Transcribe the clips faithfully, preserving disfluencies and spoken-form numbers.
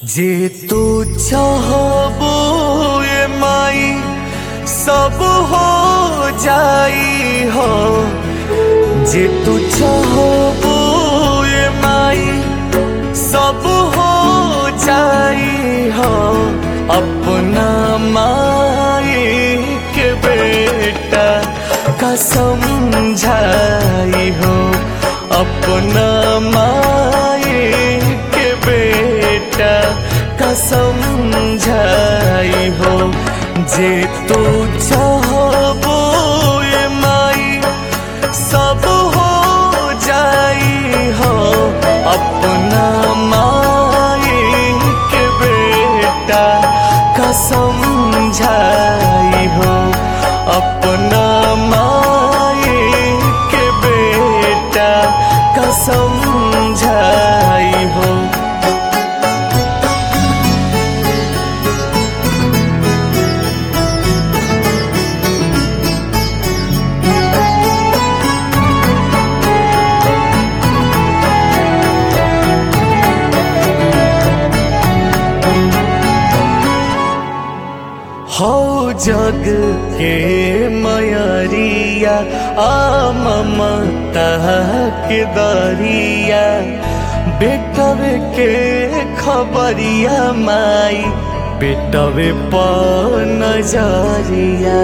जे तू चाहबो ये माई सब हो जाई हो। जे तू चाहबो ये माई सब हो जाई हो। अपना माई के बेटा का समझाई हो। अपना माई के बेटा का समझाई हो। जे तू चाहबो ये माई सब हो जाई हो। अपना माई के बेटा का समझाई हो। अपना माई के बेटा का समझाई हो। हो जग के मयरिया आ ममता के दरिया। बेटवे के खबरिया माई बेटवे पर नजरिया।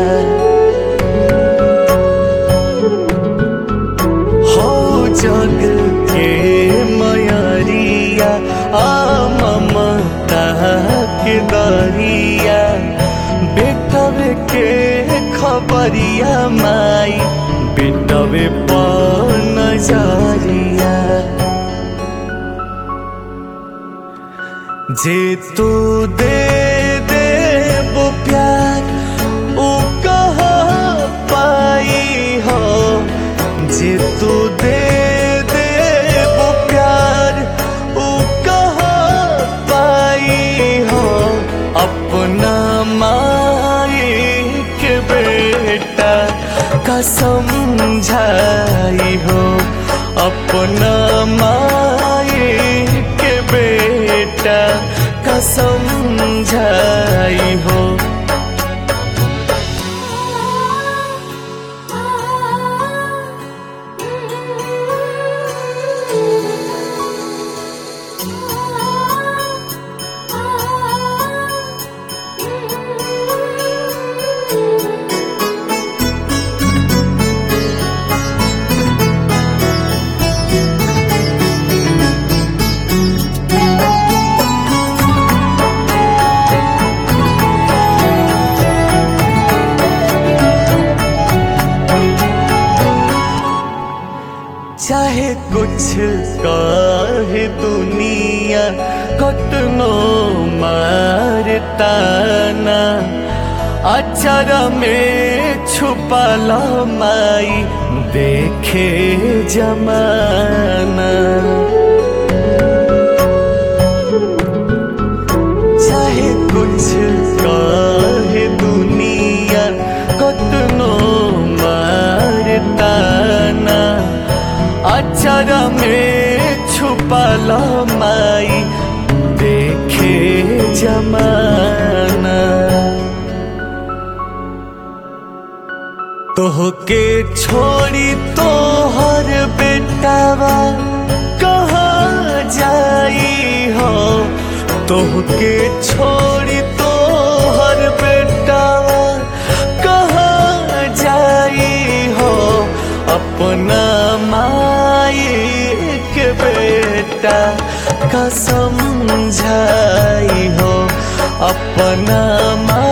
हो जग के मयरिया आ ममता के दरिया। बेटवे के खबरिया माई बेटवे पर नजरिया। जे तू दे दे वो प्यार वो कहाँ पाई हो। जे तू दे दे वो प्यार वो कहाँ पाई हो। अपना माई के बेटा का समझाई हो। अपना माई के बेटा का समझाई हो। चाहे कुछ कहे दुनिया कतनो मारता ना। अचारा में छुपाला माई देखे जमाना। चाहे कुछ कहे दुनिया कतनो मारता ना। अचारा में छुपाला माई देखे जमाना। तोहके छोड़ी तोहर बेटावा कहाँ जाई हो। तोहके छोड़ी तोहर बेटावा कहाँ जाई हो। अपना माई के बेटा का समझाई हो। अपना